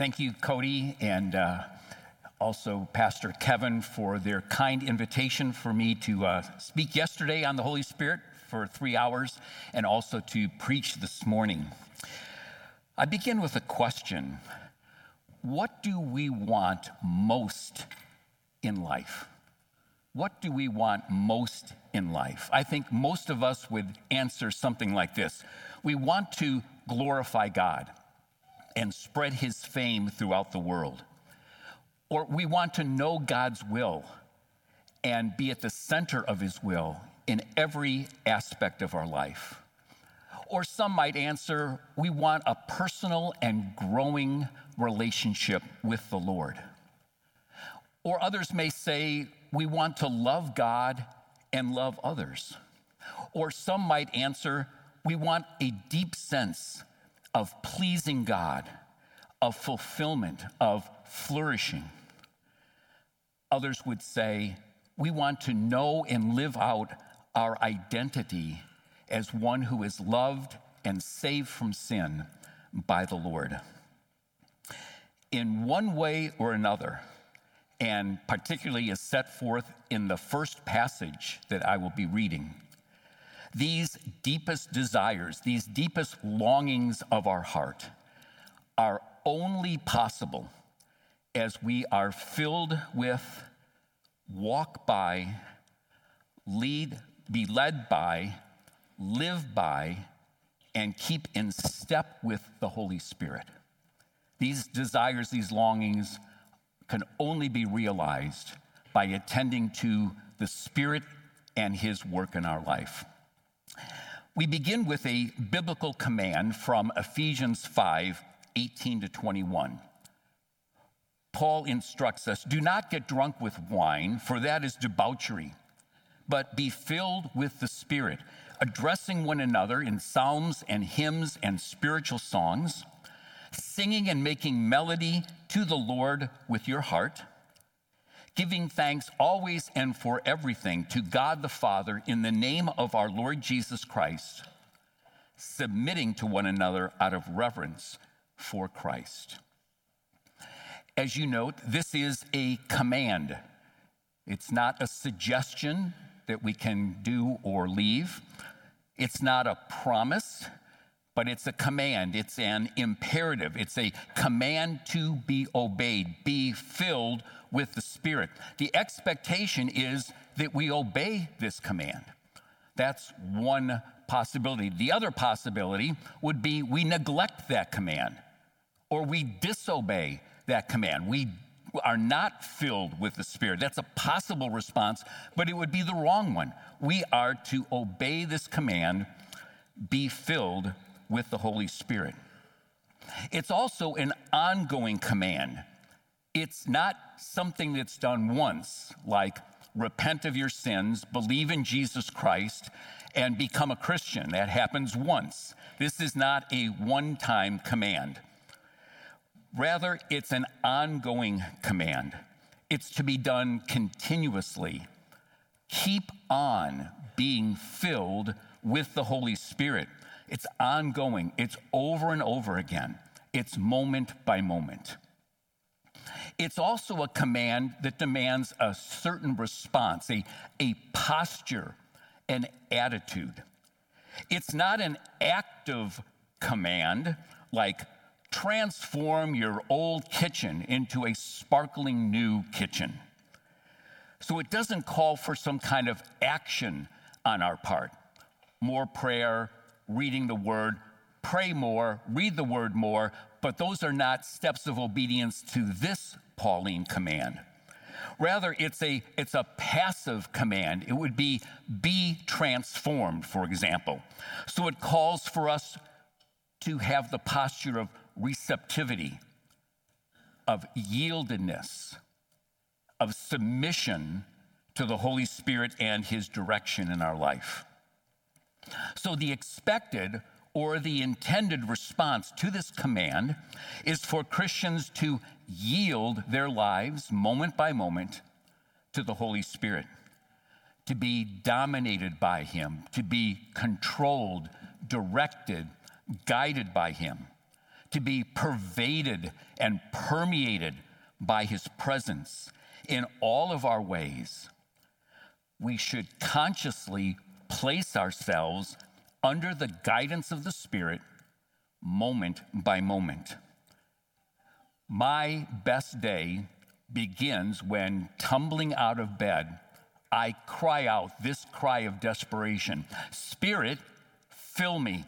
Thank you, Cody, and also Pastor Kevin for their kind invitation for me to speak yesterday on the Holy Spirit for 3 hours and also to preach this morning. I begin with a question. What do we want most in life? What do we want most in life? I think most of us would answer something like this. We want to glorify God and spread his fame throughout the world. Or we want to know God's will and be at the center of his will in every aspect of our life. Or some might answer, we want a personal and growing relationship with the Lord. Or others may say, we want to love God and love others. Or some might answer, we want a deep sense of pleasing God, of fulfillment, of flourishing. Others would say, we want to know and live out our identity as one who is loved and saved from sin by the Lord. In one way or another, and particularly as set forth in the first passage that I will be reading, these deepest desires, these deepest longings of our heart are only possible as we are filled with, walk by, be led by, live by, and keep in step with the Holy Spirit. These desires, these longings can only be realized by attending to the Spirit and his work in our life. We begin with a biblical command from Ephesians 5:18-21. Paul instructs us, do not get drunk with wine, for that is debauchery, but be filled with the Spirit, addressing one another in psalms and hymns and spiritual songs, singing and making melody to the Lord with your heart, giving thanks always and for everything to God the Father in the name of our Lord Jesus Christ, submitting to one another out of reverence for Christ. As you note, this is a command. It's not a suggestion that we can do or leave. It's not a promise, but it's a command. It's an imperative. It's a command to be obeyed. Be filled with the Spirit. The expectation is that we obey this command. That's one possibility. The other possibility would be we neglect that command or we disobey that command. We are not filled with the Spirit. That's a possible response, but it would be the wrong one. We are to obey this command, be filled with the Holy Spirit. It's also an ongoing command. It's not something that's done once, like repent of your sins, believe in Jesus Christ, and become a Christian. That happens once. This is not a one-time command. Rather, it's an ongoing command. It's to be done continuously. Keep on being filled with the Holy Spirit. It's ongoing. It's over and over again. It's moment by moment. It's also a command that demands a certain response, a posture, an attitude. It's not an active command like transform your old kitchen into a sparkling new kitchen. So it doesn't call for some kind of action on our part. More prayer, reading the word, pray more, read the word more, but those are not steps of obedience to this Pauline command. Rather, it's a passive command. It would be transformed, for example. So it calls for us to have the posture of receptivity, of yieldedness, of submission to the Holy Spirit and his direction in our life. So the expected or the intended response to this command is for Christians to yield their lives moment by moment to the Holy Spirit, to be dominated by him, to be controlled, directed, guided by him, to be pervaded and permeated by his presence in all of our ways. We should consciously place ourselves under the guidance of the Spirit moment by moment. My best day begins when, tumbling out of bed, I cry out this cry of desperation: Spirit, fill me.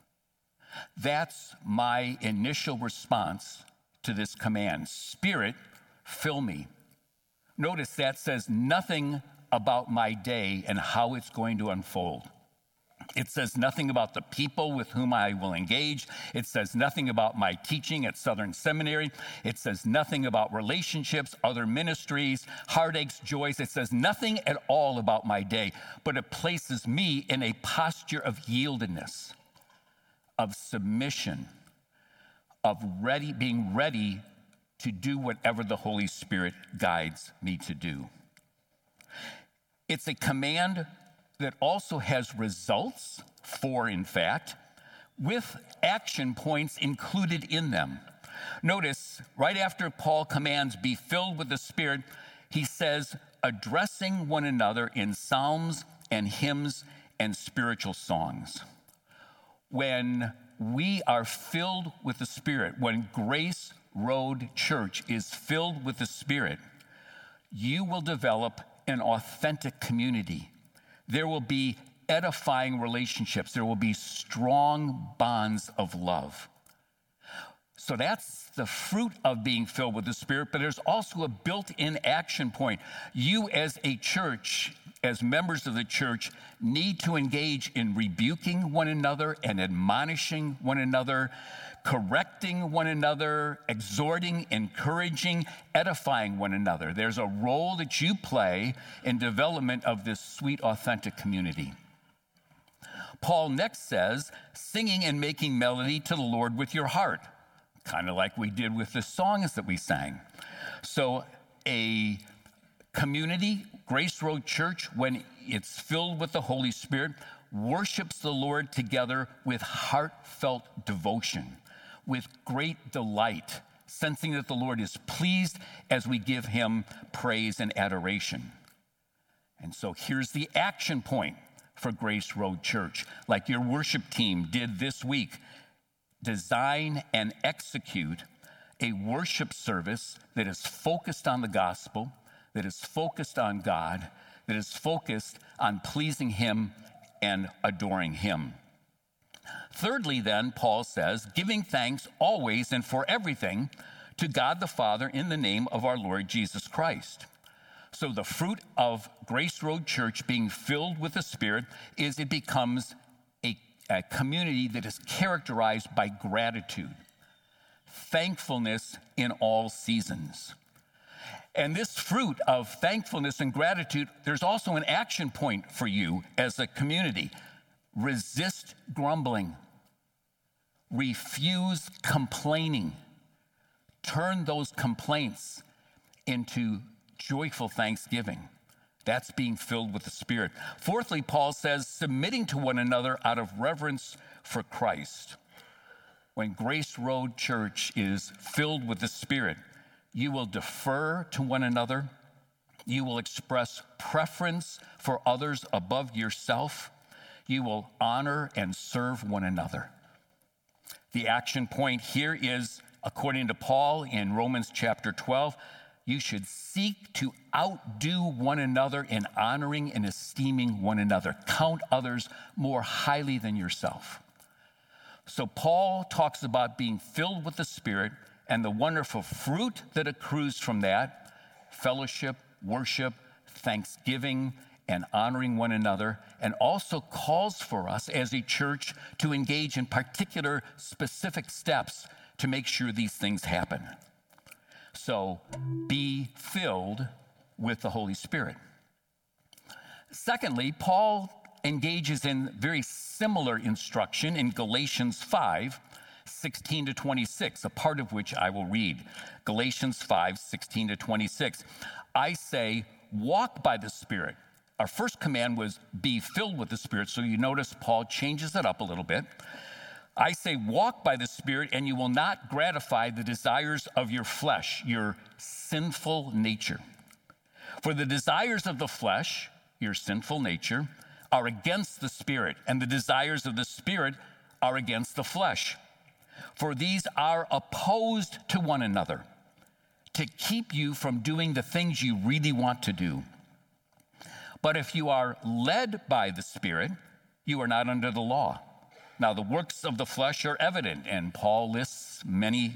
That's my initial response to this command. Spirit, fill me. Notice that says nothing about my day and how it's going to unfold. It says nothing about the people with whom I will engage. It says nothing about my teaching at Southern Seminary. It says nothing about relationships, other ministries, heartaches, joys. It says nothing at all about my day, but it places me in a posture of yieldedness, of submission, of being ready to do whatever the Holy Spirit guides me to do. It's a command that also has results, in fact, with action points included in them. Notice, right after Paul commands, be filled with the Spirit, he says, addressing one another in psalms and hymns and spiritual songs. When we are filled with the Spirit, when Grace Road Church is filled with the Spirit, you will develop an authentic community. There will be edifying relationships. There will be strong bonds of love. So that's the fruit of being filled with the Spirit, but there's also a built-in action point. You as a church, as members of the church, need to engage in rebuking one another and admonishing one another, correcting one another, exhorting, encouraging, edifying one another. There's a role that you play in development of this sweet, authentic community. Paul next says, singing and making melody to the Lord with your heart, kind of like we did with the songs that we sang. So a community, Grace Road Church, when it's filled with the Holy Spirit, worships the Lord together with heartfelt devotion, with great delight, sensing that the Lord is pleased as we give him praise and adoration. And so here's the action point for Grace Road Church. Like your worship team did this week, design and execute a worship service that is focused on the gospel, that is focused on God, that is focused on pleasing him and adoring him. Thirdly, then, Paul says, giving thanks always and for everything to God the Father in the name of our Lord Jesus Christ. So the fruit of Grace Road Church being filled with the Spirit is it becomes a community that is characterized by gratitude, thankfulness in all seasons. And this fruit of thankfulness and gratitude, there's also an action point for you as a community. Resist grumbling. Refuse complaining. Turn those complaints into joyful thanksgiving. That's being filled with the Spirit. Fourthly, Paul says, submitting to one another out of reverence for Christ. When Grace Road Church is filled with the Spirit, you will defer to one another. You will express preference for others above yourself. You will honor and serve one another. The action point here is, according to Paul in Romans chapter 12, you should seek to outdo one another in honoring and esteeming one another. Count others more highly than yourself. So Paul talks about being filled with the Spirit and the wonderful fruit that accrues from that: fellowship, worship, thanksgiving, and honoring one another, and also calls for us as a church to engage in particular specific steps to make sure these things happen. So be filled with the Holy Spirit. Secondly, Paul engages in very similar instruction in Galatians 5:16 to 26, a part of which I will read. Galatians 5:16 to 26. I say, walk by the Spirit. Our first command was be filled with the Spirit, so you notice Paul changes it up a little bit. I say, walk by the Spirit, and you will not gratify the desires of your flesh, your sinful nature. For the desires of the flesh, your sinful nature, are against the Spirit, and the desires of the Spirit are against the flesh. For these are opposed to one another, to keep you from doing the things you really want to do. But if you are led by the Spirit, you are not under the law. Now, the works of the flesh are evident, and Paul lists many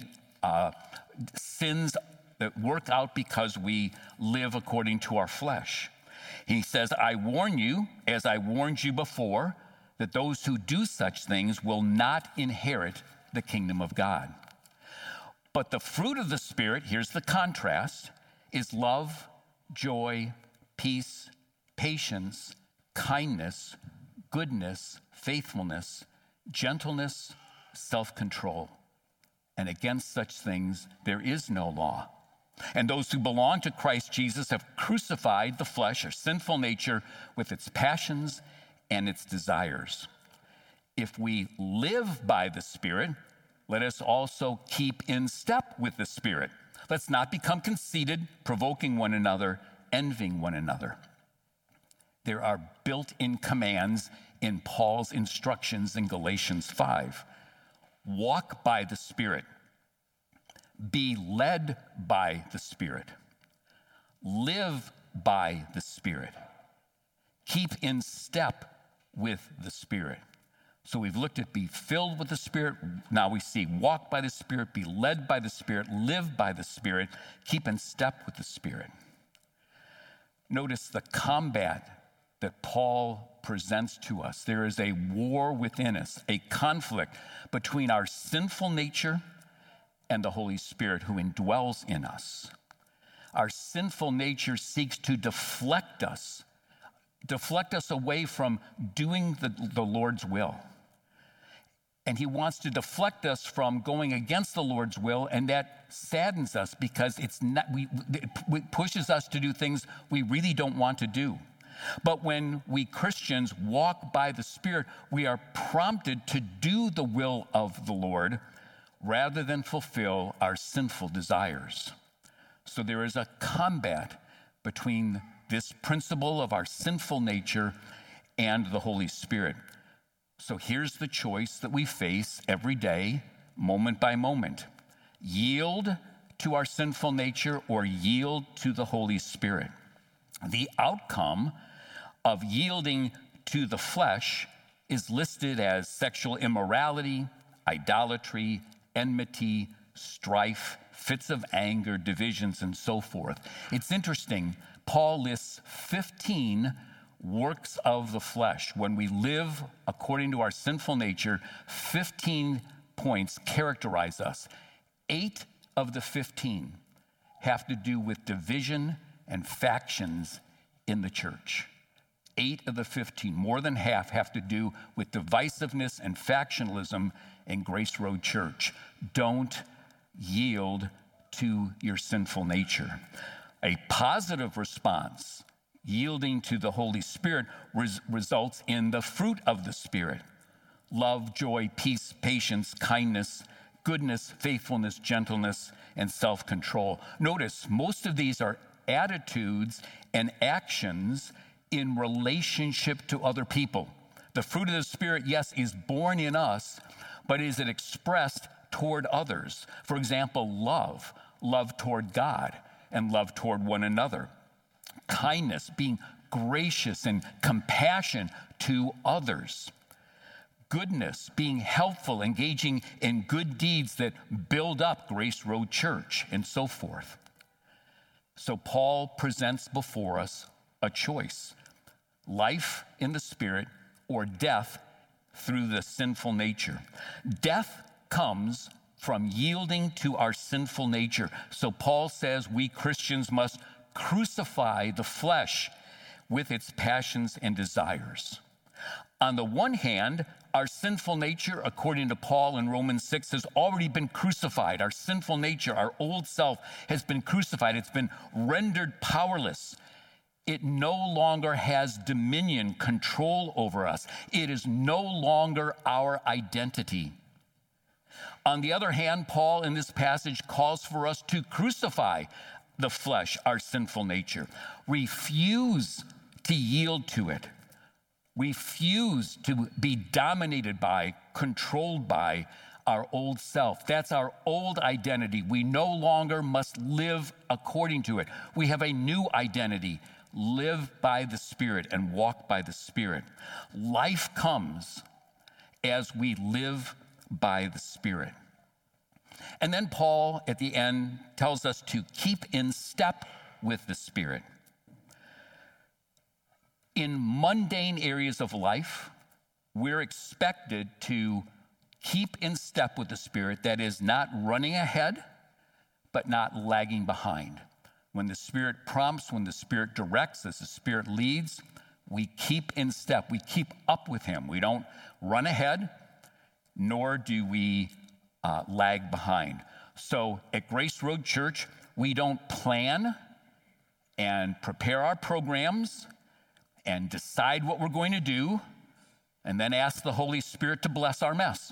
sins that work out because we live according to our flesh. He says, I warn you, as I warned you before, that those who do such things will not inherit the kingdom of God. But the fruit of the Spirit, here's the contrast, is love, joy, peace, patience, kindness, goodness, faithfulness, gentleness, self-control. And against such things there is no law. And those who belong to Christ Jesus have crucified the flesh, or sinful nature, with its passions and its desires. If we live by the Spirit, let us also keep in step with the Spirit. Let's not become conceited, provoking one another, envying one another. There are built-in commands in Paul's instructions in Galatians 5. Walk by the Spirit. Be led by the Spirit. Live by the Spirit. Keep in step with the Spirit. So we've looked at be filled with the Spirit. Now we see walk by the Spirit, be led by the Spirit, live by the Spirit, keep in step with the Spirit. Notice the combat that Paul presents to us. There is a war within us, a conflict between our sinful nature and the Holy Spirit who indwells in us. Our sinful nature seeks to deflect us away from doing the Lord's will. And he wants to deflect us from going against the Lord's will, and that saddens us because it pushes us to do things we really don't want to do. But when we Christians walk by the Spirit, we are prompted to do the will of the Lord rather than fulfill our sinful desires. So there is a combat between this principle of our sinful nature and the Holy Spirit. So here's the choice that we face every day, moment by moment. Yield to our sinful nature or yield to the Holy Spirit. The outcome of yielding to the flesh is listed as sexual immorality, idolatry, enmity, strife, fits of anger, divisions, and so forth. It's interesting, Paul lists 15 works of the flesh. When we live according to our sinful nature, 15 points characterize us. 8 of the 15 have to do with division and factions in the church. 8 of the 15, more than half, have to do with divisiveness and factionalism in Grace Road Church. Don't yield to your sinful nature. A positive response, yielding to the Holy Spirit, results in the fruit of the Spirit: love, joy, peace, patience, kindness, goodness, faithfulness, gentleness, and self-control. Notice, most of these are attitudes and actions in relationship to other people. The fruit of the Spirit, yes, is born in us, but is it expressed toward others? For example, love toward God and love toward one another. Kindness, being gracious and compassion to others. Goodness, being helpful, engaging in good deeds that build up Grace Road Church, and so forth. So Paul presents before us a choice: life in the Spirit or death through the sinful nature. Death comes from yielding to our sinful nature. So Paul says we Christians must crucify the flesh with its passions and desires. On the one hand, our sinful nature, according to Paul in Romans 6, has already been crucified. Our sinful nature, our old self, has been crucified. It's been rendered powerless. It no longer has dominion, control over us. It is no longer our identity. On the other hand, Paul in this passage calls for us to crucify the flesh, our sinful nature. Refuse to yield to it. Refuse to be dominated by, controlled by our old self. That's our old identity. We no longer must live according to it. We have a new identity. Live by the Spirit and walk by the Spirit. Life comes as we live by the Spirit. And then Paul, at the end, tells us to keep in step with the Spirit. In mundane areas of life, we're expected to keep in step with the Spirit. That is, not running ahead, but not lagging behind. When the Spirit prompts, when the Spirit directs, as the Spirit leads, we keep in step. We keep up with Him. We don't run ahead, nor do we lag behind. So at Grace Road Church, we don't plan and prepare our programs and decide what we're going to do and then ask the Holy Spirit to bless our mess.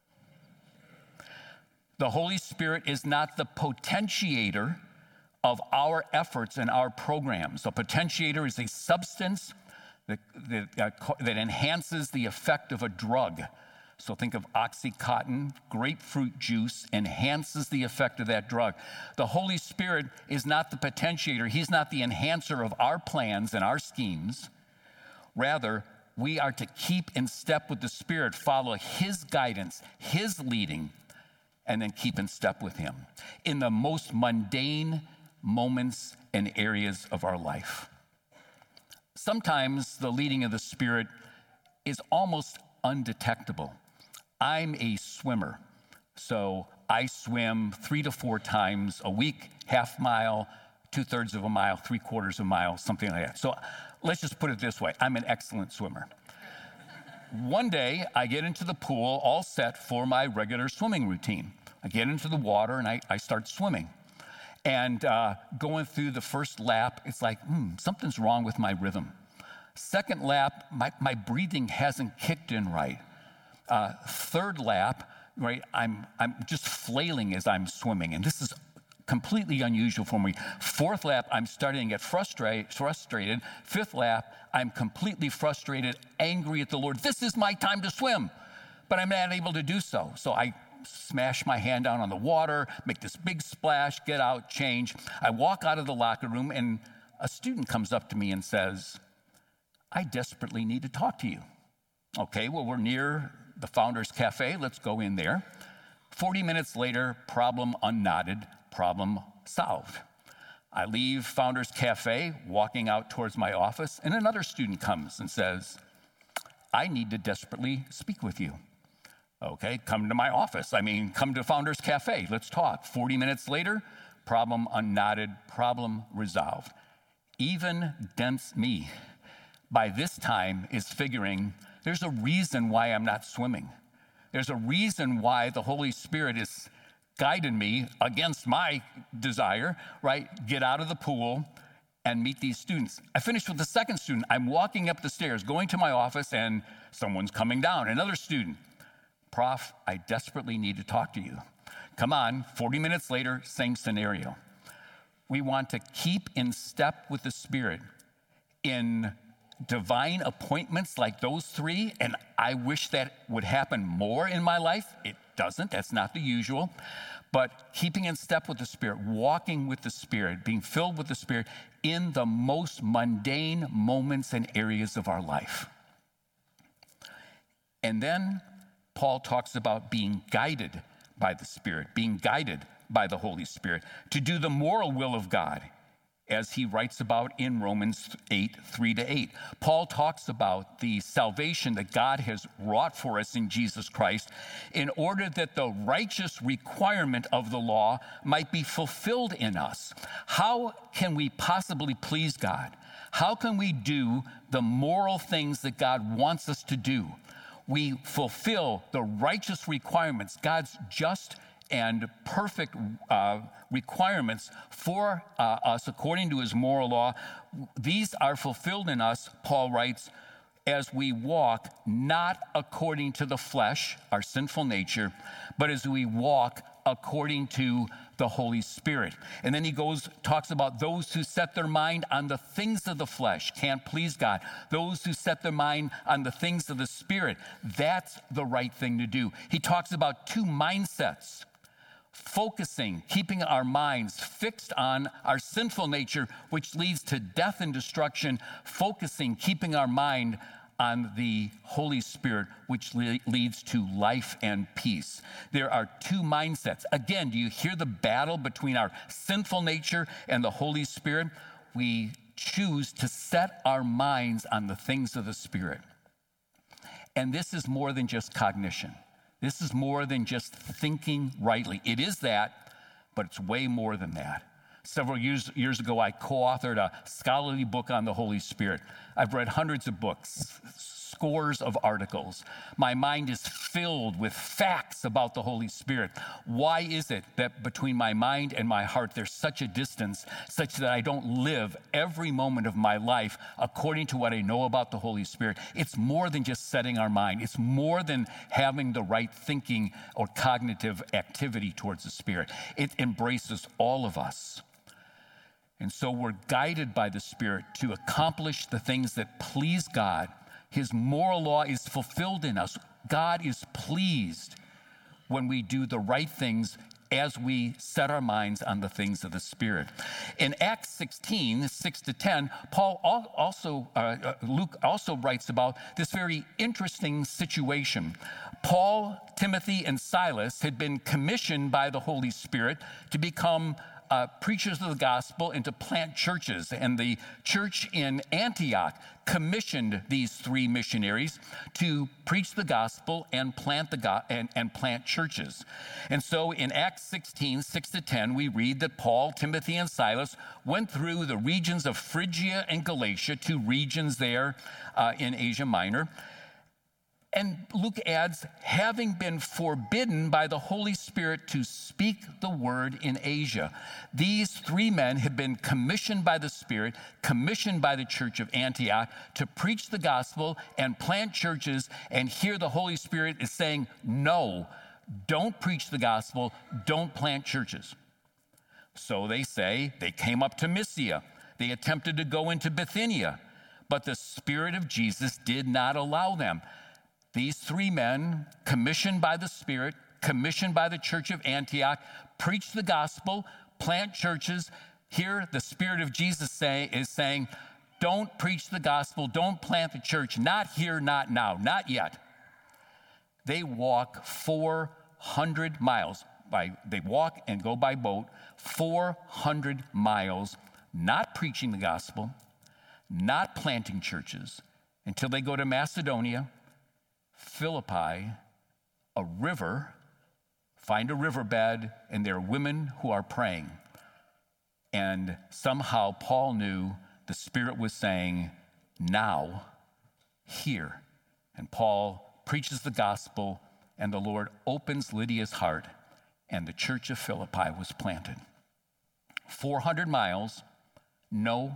The Holy Spirit is not the potentiator of our efforts and our programs. A potentiator is a substance that enhances the effect of a drug. So think of Oxycontin, grapefruit juice enhances the effect of that drug. The Holy Spirit is not the potentiator. He's not the enhancer of our plans and our schemes. Rather, we are to keep in step with the Spirit, follow His guidance, His leading, and then keep in step with Him in the most mundane moments and areas of our life. Sometimes the leading of the Spirit is almost undetectable. I'm a swimmer, so I swim 3 to 4 times a week, half mile, 2/3 of a mile, 3/4 of a mile, something like that. So let's just put it this way. I'm an excellent swimmer. One day, I get into the pool all set for my regular swimming routine. I get into the water and I start swimming. And going through the first lap, it's like, something's wrong with my rhythm. Second lap, my breathing hasn't kicked in right. Third lap, right, I'm just flailing as I'm swimming, and this is completely unusual for me. Fourth lap, I'm starting to get frustrated. Fifth lap, I'm completely frustrated, angry at the Lord. This is my time to swim, but I'm not able to do so. So I smash my hand down on the water, make this big splash, get out, change. I walk out of the locker room, and a student comes up to me and says, I desperately need to talk to you. Okay, well, we're near the Founders Cafe. Let's go in there. 40 minutes later, problem unknotted, problem solved. I leave Founders Cafe, walking out towards my office, and another student comes and says, I need to desperately speak with you. Okay, come to my office. Come to Founders Cafe. Let's talk. 40 minutes later, problem unknotted, problem resolved. Even dense me, by this time, is figuring there's a reason why I'm not swimming. There's a reason why the Holy Spirit is guiding me against my desire, right? Get out of the pool and meet these students. I finished with the second student. I'm walking up the stairs, going to my office, and someone's coming down. Another student. Prof, I desperately need to talk to you. Come on, 40 minutes later, same scenario. We want to keep in step with the Spirit in divine appointments like those 3, and I wish that would happen more in my life. It doesn't. That's not the usual. But keeping in step with the Spirit, walking with the Spirit, being filled with the Spirit in the most mundane moments and areas of our life. And then Paul talks about being guided by the Spirit, being guided by the Holy Spirit to do the moral will of God, as he writes about in Romans 8, 3-8. Paul talks about the salvation that God has wrought for us in Jesus Christ in order that the righteous requirement of the law might be fulfilled in us. How can we possibly please God? How can we do the moral things that God wants us to do? We fulfill the righteous requirements, God's just and perfect requirements for us according to his moral law. These are fulfilled in us, Paul writes, as we walk not according to the flesh, our sinful nature, but as we walk according to the Holy Spirit. And then he talks about those who set their mind on the things of the flesh can't please God. Those who set their mind on the things of the Spirit, that's the right thing to do. He talks about two mindsets: focusing, keeping our minds fixed on our sinful nature, which leads to death and destruction. Focusing, keeping our mind on the Holy Spirit, which leads to life and peace. There are two mindsets. Again, do you hear the battle between our sinful nature and the Holy Spirit? We choose to set our minds on the things of the Spirit. And this is more than just cognition. This is more than just thinking rightly. It is that, but it's way more than that. Several years ago, I co-authored a scholarly book on the Holy Spirit. I've read hundreds of books, scores of articles. My mind is filled with facts about the Holy Spirit. Why is it that between my mind and my heart there's such a distance, such that I don't live every moment of my life according to what I know about the Holy Spirit? It's more than just setting our mind. It's more than having the right thinking or cognitive activity towards the Spirit. It embraces all of us. And so we're guided by the Spirit to accomplish the things that please God. His moral law is fulfilled in us. God is pleased when we do the right things as we set our minds on the things of the Spirit. In Acts 16, 6-10, Luke also writes about this very interesting situation. Paul, Timothy, and Silas had been commissioned by the Holy Spirit to become preachers of the gospel and to plant churches. And the church in Antioch commissioned these three missionaries to preach the gospel and plant plant churches. And so in Acts 16, 6-10, we read that Paul, Timothy, and Silas went through the regions of Phrygia and Galatia, two regions there in Asia Minor. And Luke adds, having been forbidden by the Holy Spirit to speak the word in Asia. These three men had been commissioned by the Spirit, commissioned by the church of Antioch to preach the gospel and plant churches. And here the Holy Spirit is saying, no, don't preach the gospel, don't plant churches. So they came up to Mysia. They attempted to go into Bithynia, but the Spirit of Jesus did not allow them. These three men, commissioned by the Spirit, commissioned by the church of Antioch, preach the gospel, plant churches. Here, the Spirit of Jesus is saying, don't preach the gospel, don't plant the church, not here, not now, not yet. They walk 400 miles. They walk and go by boat 400 miles, not preaching the gospel, not planting churches, until they go to Macedonia, Philippi, a river, find a riverbed, and there are women who are praying. And somehow Paul knew the Spirit was saying, now, here. And Paul preaches the gospel, and the Lord opens Lydia's heart, and the church of Philippi was planted. 400 miles, no,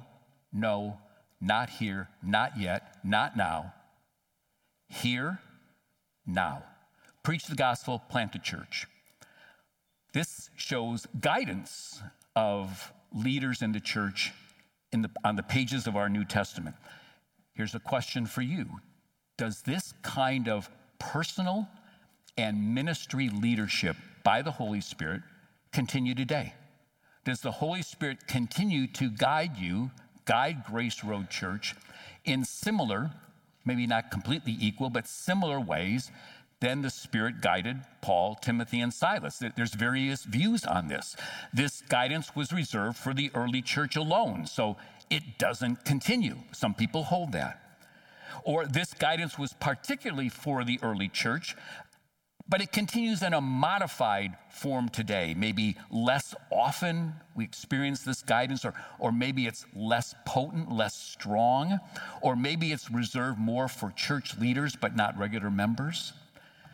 not here, not yet, not now. Here, now. Preach the gospel, plant a church. This shows guidance of leaders in the church on the pages of our New Testament. Here's a question for you. Does this kind of personal and ministry leadership by the Holy Spirit continue today? Does the Holy Spirit continue to guide you, guide Grace Road Church in similar, maybe not completely equal, but similar ways than the Spirit guided Paul, Timothy, and Silas? There's various views on this. This guidance was reserved for the early church alone, so it doesn't continue. Some people hold that. Or this guidance was particularly for the early church, but it continues in a modified form today. Maybe less often we experience this guidance, or maybe it's less potent, less strong, or maybe it's reserved more for church leaders but not regular members.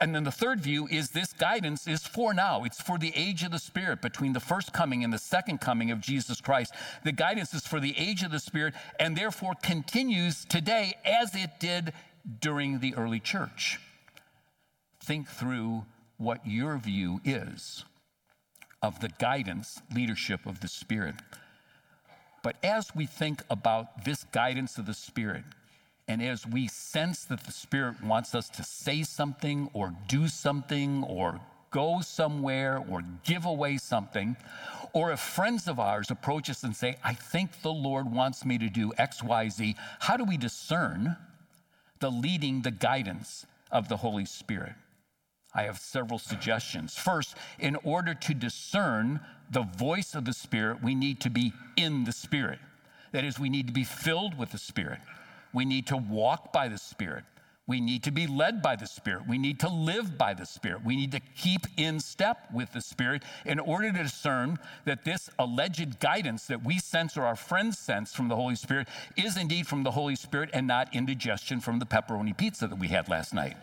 And then the third view is this guidance is for now. It's for the age of the Spirit, between the first coming and the second coming of Jesus Christ. The guidance is for the age of the Spirit and therefore continues today as it did during the early church. Think through what your view is of the guidance, leadership of the Spirit. But as we think about this guidance of the Spirit, and as we sense that the Spirit wants us to say something or do something or go somewhere or give away something, or if friends of ours approach us and say, I think the Lord wants me to do X, Y, Z, how do we discern the leading, the guidance of the Holy Spirit? I have several suggestions. First, in order to discern the voice of the Spirit, we need to be in the Spirit. That is, we need to be filled with the Spirit. We need to walk by the Spirit. We need to be led by the Spirit. We need to live by the Spirit. We need to keep in step with the Spirit in order to discern that this alleged guidance that we sense or our friends sense from the Holy Spirit is indeed from the Holy Spirit and not indigestion from the pepperoni pizza that we had last night.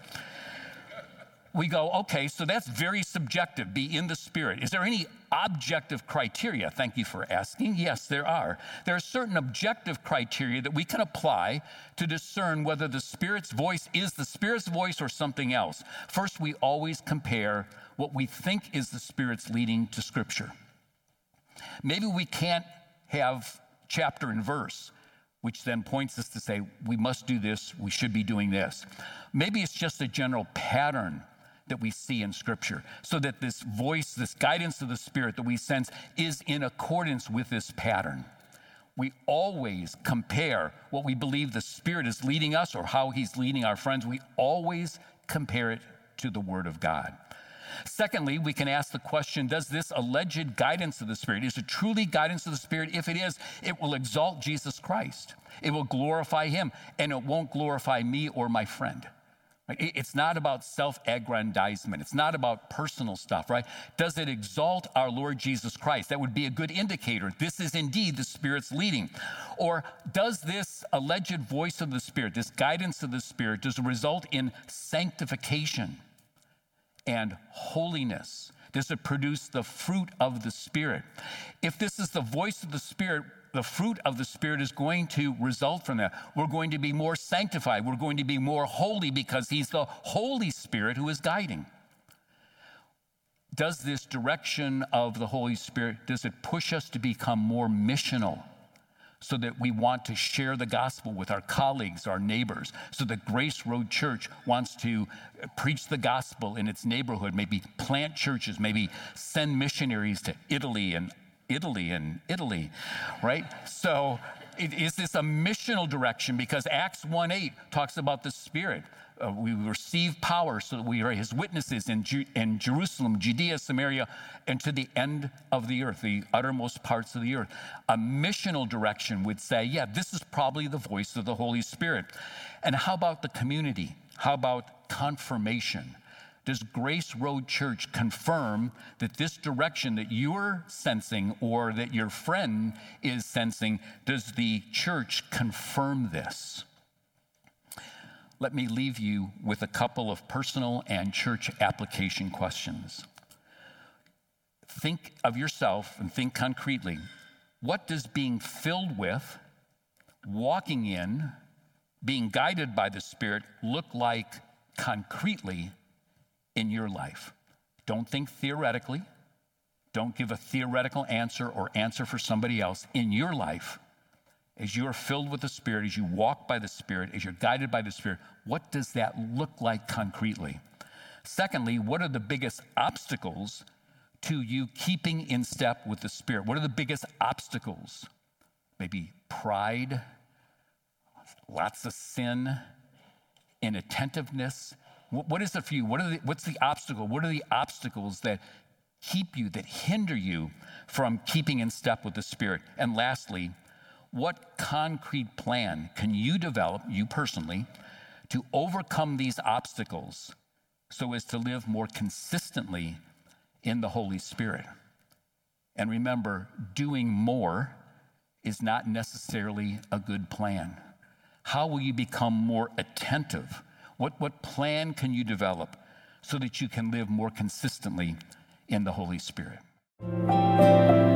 We go, okay, so that's very subjective, be in the Spirit. Is there any objective criteria? Thank you for asking. Yes, there are. There are certain objective criteria that we can apply to discern whether the Spirit's voice is the Spirit's voice or something else. First, we always compare what we think is the Spirit's leading to Scripture. Maybe we can't have chapter and verse, which then points us to say, we must do this, we should be doing this. Maybe it's just a general pattern that we see in Scripture, so that this voice, this guidance of the Spirit that we sense is in accordance with this pattern. We always compare what we believe the Spirit is leading us or how He's leading our friends. We always compare it to the Word of God. Secondly, we can ask the question, does this alleged guidance of the Spirit, is it truly guidance of the Spirit? If it is, it will exalt Jesus Christ. It will glorify Him, and it won't glorify me or my friend. It's not about self-aggrandizement. It's not about personal stuff, right? Does it exalt our Lord Jesus Christ? That would be a good indicator. This is indeed the Spirit's leading. Or does this alleged voice of the Spirit, this guidance of the Spirit, does it result in sanctification and holiness? Does it produce the fruit of the Spirit? If this is the voice of the Spirit, the fruit of the Spirit is going to result from that. We're going to be more sanctified. We're going to be more holy because He's the Holy Spirit who is guiding. Does this direction of the Holy Spirit, does it push us to become more missional so that we want to share the gospel with our colleagues, our neighbors, so that Grace Road Church wants to preach the gospel in its neighborhood, maybe plant churches, maybe send missionaries to Italy, right? So is this a missional direction? Because Acts 1:8 talks about the Spirit. We receive power so that we are His witnesses in Jerusalem, Judea, Samaria, and to the end of the earth, the uttermost parts of the earth. A missional direction would say, yeah, this is probably the voice of the Holy Spirit. And how about the community? How about confirmation? Does Grace Road Church confirm that this direction that you're sensing or that your friend is sensing, does the church confirm this? Let me leave you with a couple of personal and church application questions. Think of yourself and think concretely. What does being filled with, walking in, being guided by the Spirit look like concretely in your life? Don't think theoretically. Don't give a theoretical answer or answer for somebody else. In your life, as you are filled with the Spirit, as you walk by the Spirit, as you're guided by the Spirit, what does that look like concretely? Secondly, what are the biggest obstacles to you keeping in step with the Spirit? What are the biggest obstacles? Maybe pride, lots of sin, inattentiveness. What is it for you? What's the obstacle? What are the obstacles that keep you, that hinder you from keeping in step with the Spirit? And lastly, what concrete plan can you develop, you personally, to overcome these obstacles so as to live more consistently in the Holy Spirit? And remember, doing more is not necessarily a good plan. How will you become more attentive? What plan can you develop so that you can live more consistently in the Holy Spirit.